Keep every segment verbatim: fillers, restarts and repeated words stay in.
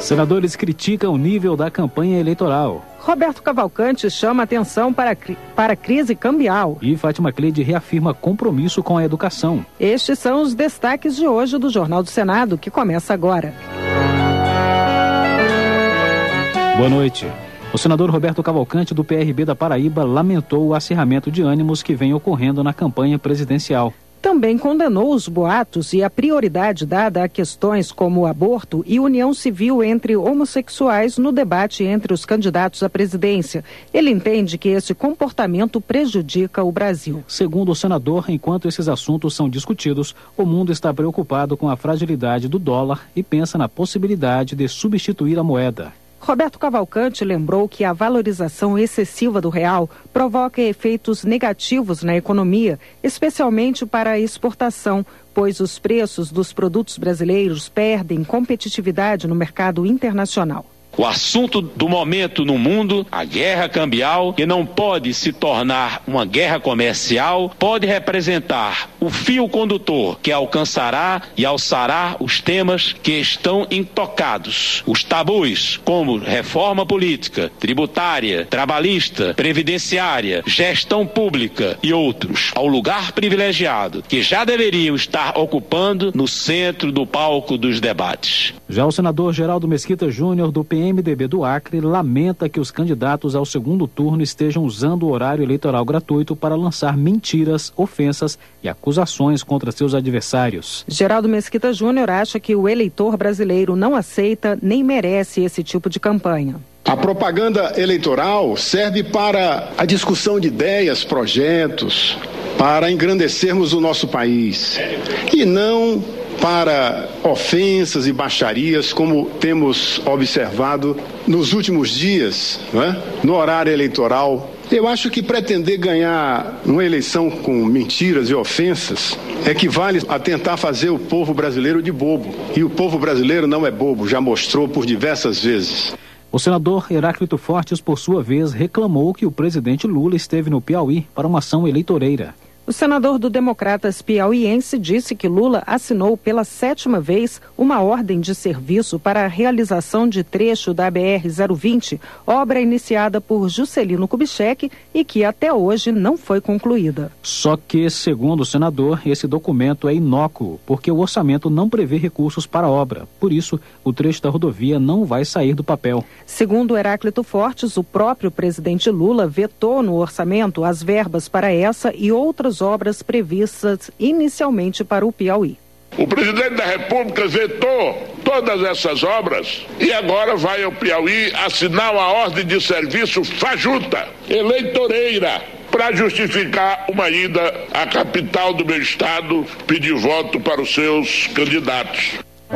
Senadores criticam o nível da campanha eleitoral. Roberto Cavalcante chama atenção para, para a crise cambial. E Fátima Cleide reafirma compromisso com a educação. Estes são os destaques de hoje do Jornal do Senado, que começa agora. Boa noite. O senador Roberto Cavalcante, do P R B da Paraíba, lamentou o acirramento de ânimos que vem ocorrendo na campanha presidencial. Também condenou os boatos e a prioridade dada a questões como aborto e união civil entre homossexuais no debate entre os candidatos à presidência. Ele entende que esse comportamento prejudica o Brasil. Segundo o senador, enquanto esses assuntos são discutidos, o mundo está preocupado com a fragilidade do dólar e pensa na possibilidade de substituir a moeda. Roberto Cavalcante lembrou que a valorização excessiva do real provoca efeitos negativos na economia, especialmente para a exportação, pois os preços dos produtos brasileiros perdem competitividade no mercado internacional. O assunto do momento no mundo, a guerra cambial, que não pode se tornar uma guerra comercial, pode representar o fio condutor que alcançará e alçará os temas que estão intocados. Os tabus, como reforma política, tributária, trabalhista, previdenciária, gestão pública e outros, ao lugar privilegiado que já deveriam estar ocupando no centro do palco dos debates. Já o senador Geraldo Mesquita Júnior, do P M D B do Acre, lamenta que os candidatos ao segundo turno estejam usando o horário eleitoral gratuito para lançar mentiras, ofensas e acusações contra seus adversários. Geraldo Mesquita Júnior acha que o eleitor brasileiro não aceita nem merece esse tipo de campanha. A propaganda eleitoral serve para a discussão de ideias, projetos, para engrandecermos o nosso país e não para ofensas e baixarias, como temos observado nos últimos dias, né? No horário eleitoral. Eu acho que pretender ganhar uma eleição com mentiras e ofensas equivale a tentar fazer o povo brasileiro de bobo. E o povo brasileiro não é bobo, já mostrou por diversas vezes. O senador Heráclito Fortes, por sua vez, reclamou que o presidente Lula esteve no Piauí para uma ação eleitoreira. O senador do Democratas piauiense disse que Lula assinou pela sétima vez uma ordem de serviço para a realização de trecho da B R zero vinte, obra iniciada por Juscelino Kubitschek e que até hoje não foi concluída. Só que, segundo o senador, esse documento é inócuo, porque o orçamento não prevê recursos para a obra. Por isso, o trecho da rodovia não vai sair do papel. Segundo Heráclito Fortes, o próprio presidente Lula vetou no orçamento as verbas para essa e outras obras previstas inicialmente para o Piauí. O presidente da República vetou todas essas obras e agora vai ao Piauí assinar uma ordem de serviço fajuta, eleitoreira, para justificar uma ida à capital do meu estado, pedir voto para os seus candidatos.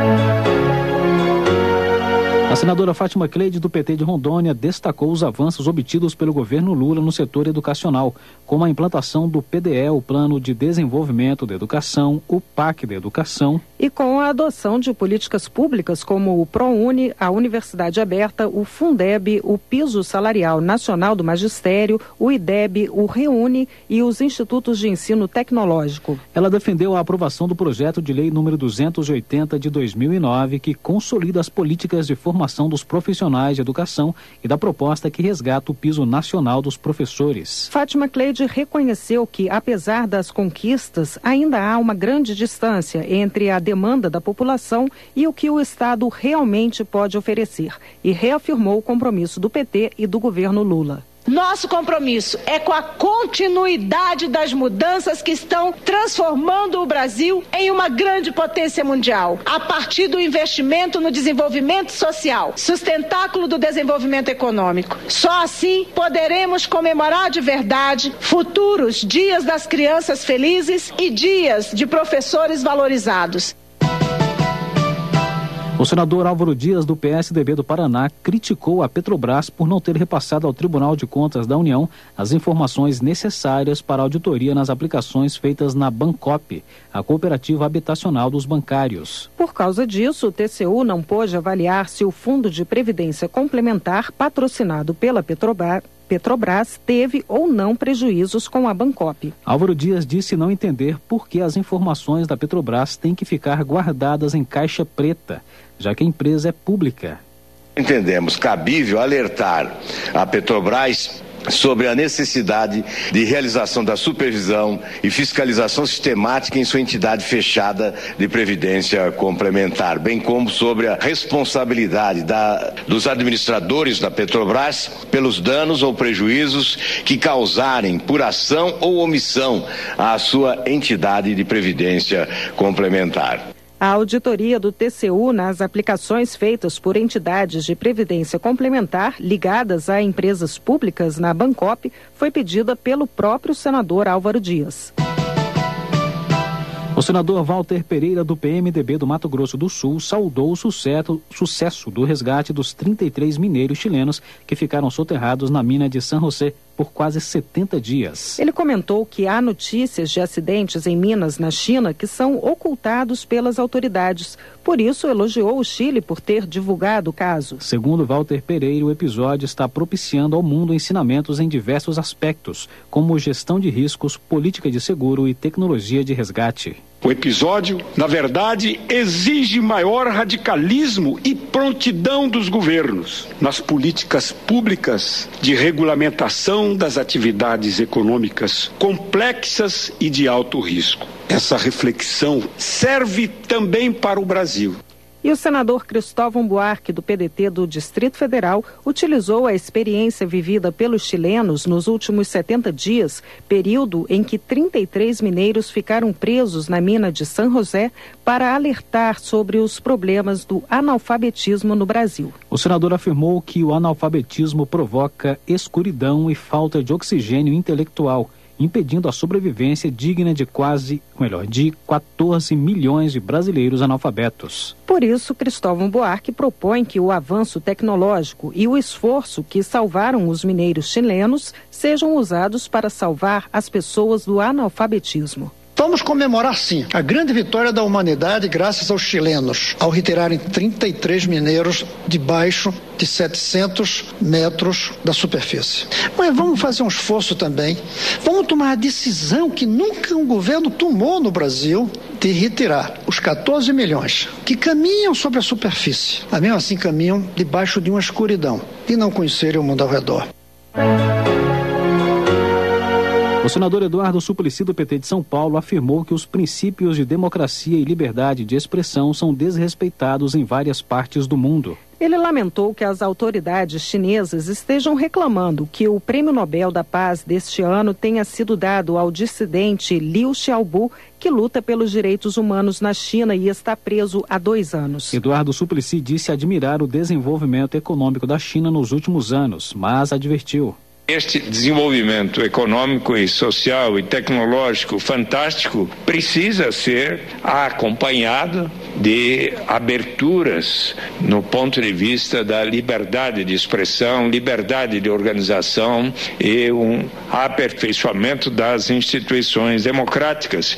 A senadora Fátima Cleide, do P T de Rondônia, destacou os avanços obtidos pelo governo Lula no setor educacional, como a implantação do P D E, o Plano de Desenvolvimento da Educação, o P A C da Educação, e com a adoção de políticas públicas como o ProUni, a Universidade Aberta, o Fundeb, o Piso Salarial Nacional do Magistério, o IDEB, o REUNE e os Institutos de Ensino Tecnológico. Ela defendeu a aprovação do projeto de lei número duzentos e oitenta de dois mil e nove, que consolida as políticas de formação dos profissionais de educação e da proposta que resgata o piso nacional dos professores. Fátima Cleide reconheceu que, apesar das conquistas, ainda há uma grande distância entre a demanda da população e o que o Estado realmente pode oferecer, e reafirmou o compromisso do P T e do governo Lula. Nosso compromisso é com a continuidade das mudanças que estão transformando o Brasil em uma grande potência mundial, a partir do investimento no desenvolvimento social, sustentáculo do desenvolvimento econômico. Só assim poderemos comemorar de verdade futuros dias das crianças felizes e dias de professores valorizados. O senador Álvaro Dias, do P S D B do Paraná, criticou a Petrobras por não ter repassado ao Tribunal de Contas da União as informações necessárias para a auditoria nas aplicações feitas na Bancop, a cooperativa habitacional dos bancários. Por causa disso, o T C U não pôde avaliar se o Fundo de Previdência Complementar, patrocinado pela Petrobras, Petrobras teve ou não prejuízos com a Bancop. Álvaro Dias disse não entender por que as informações da Petrobras têm que ficar guardadas em caixa preta, já que a empresa é pública. Entendemos cabível alertar a Petrobras sobre a necessidade de realização da supervisão e fiscalização sistemática em sua entidade fechada de previdência complementar, bem como sobre a responsabilidade da, dos administradores da Petrobras pelos danos ou prejuízos que causarem por ação ou omissão à sua entidade de previdência complementar. A auditoria do T C U nas aplicações feitas por entidades de previdência complementar ligadas a empresas públicas na Bancop foi pedida pelo próprio senador Álvaro Dias. O senador Walter Pereira, do P M D B do Mato Grosso do Sul, saudou o sucesso, sucesso do resgate dos trinta e três mineiros chilenos que ficaram soterrados na mina de San José por quase setenta dias. Ele comentou que há notícias de acidentes em minas na China que são ocultados pelas autoridades. Por isso, elogiou o Chile por ter divulgado o caso. Segundo Walter Pereira, o episódio está propiciando ao mundo ensinamentos em diversos aspectos, como gestão de riscos, política de seguro e tecnologia de resgate. O episódio, na verdade, exige maior radicalismo e prontidão dos governos nas políticas públicas de regulamentação das atividades econômicas complexas e de alto risco. Essa reflexão serve também para o Brasil. E o senador Cristóvão Buarque, do P D T do Distrito Federal, utilizou a experiência vivida pelos chilenos nos últimos setenta dias, período em que trinta e três mineiros ficaram presos na mina de San José, para alertar sobre os problemas do analfabetismo no Brasil. O senador afirmou que o analfabetismo provoca escuridão e falta de oxigênio intelectual, impedindo a sobrevivência digna de quase, melhor, de quatorze milhões de brasileiros analfabetos. Por isso, Cristóvão Buarque propõe que o avanço tecnológico e o esforço que salvaram os mineiros chilenos sejam usados para salvar as pessoas do analfabetismo. Vamos comemorar, sim, a grande vitória da humanidade graças aos chilenos, ao retirarem trinta e três mineiros debaixo de setecentos metros da superfície. Mas vamos fazer um esforço também. Vamos tomar a decisão que nunca um governo tomou no Brasil de retirar os quatorze milhões que caminham sobre a superfície, mas mesmo assim caminham debaixo de uma escuridão e não conhecerem o mundo ao redor. O senador Eduardo Suplicy, do P T de São Paulo, afirmou que os princípios de democracia e liberdade de expressão são desrespeitados em várias partes do mundo. Ele lamentou que as autoridades chinesas estejam reclamando que o Prêmio Nobel da Paz deste ano tenha sido dado ao dissidente Liu Xiaobo, que luta pelos direitos humanos na China e está preso há dois anos. Eduardo Suplicy disse admirar o desenvolvimento econômico da China nos últimos anos, mas advertiu: este desenvolvimento econômico e social e tecnológico fantástico precisa ser acompanhado de aberturas no ponto de vista da liberdade de expressão, liberdade de organização e um aperfeiçoamento das instituições democráticas.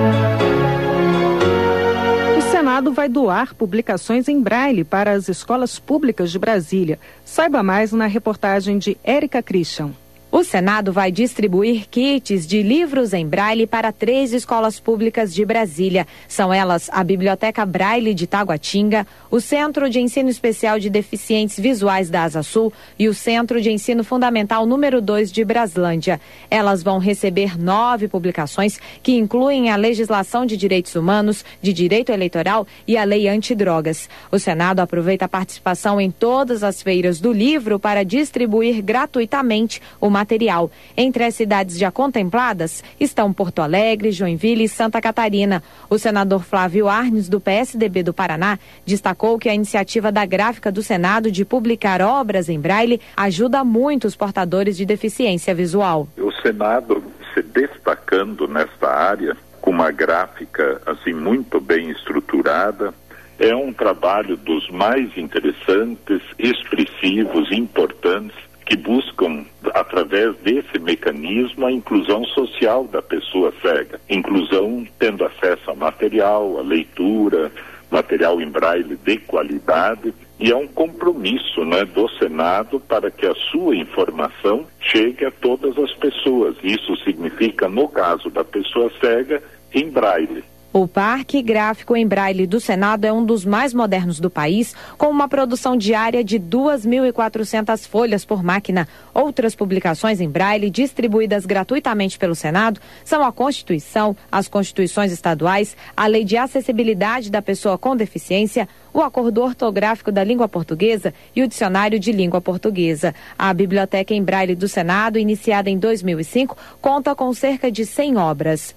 O Senado vai doar publicações em braille para as escolas públicas de Brasília. Saiba mais na reportagem de Érica Christian. O Senado vai distribuir kits de livros em braille para três escolas públicas de Brasília. São elas a Biblioteca Braille de Taguatinga, o Centro de Ensino Especial de Deficientes Visuais da Asa Sul e o Centro de Ensino Fundamental número dois de Braslândia. Elas vão receber nove publicações que incluem a legislação de direitos humanos, de direito eleitoral e a lei antidrogas. O Senado aproveita a participação em todas as feiras do livro para distribuir gratuitamente o material. Material. Entre as cidades já contempladas estão Porto Alegre, Joinville e Santa Catarina. O senador Flávio Arnes, do P S D B do Paraná, destacou que a iniciativa da Gráfica do Senado de publicar obras em braille ajuda muito os portadores de deficiência visual. O Senado se destacando nesta área, com uma gráfica assim muito bem estruturada, é um trabalho dos mais interessantes, expressivos, importantes, que buscam, através desse mecanismo, a inclusão social da pessoa cega. Inclusão tendo acesso a material, a leitura, material em braille de qualidade, e é um compromisso, né, do Senado para que a sua informação chegue a todas as pessoas. Isso significa, no caso da pessoa cega, em braille. O Parque Gráfico em Braille do Senado é um dos mais modernos do país, com uma produção diária de duas mil e quatrocentas folhas por máquina. Outras publicações em Braille distribuídas gratuitamente pelo Senado são a Constituição, as Constituições estaduais, a Lei de Acessibilidade da Pessoa com Deficiência, o Acordo Ortográfico da Língua Portuguesa e o Dicionário de Língua Portuguesa. A Biblioteca em Braille do Senado, iniciada em dois mil e cinco, conta com cerca de cem obras.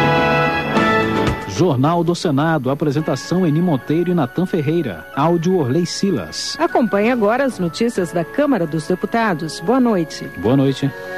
Jornal do Senado, apresentação Eni Monteiro e Natan Ferreira, áudio Orley Silas. Acompanhe agora as notícias da Câmara dos Deputados. Boa noite. Boa noite.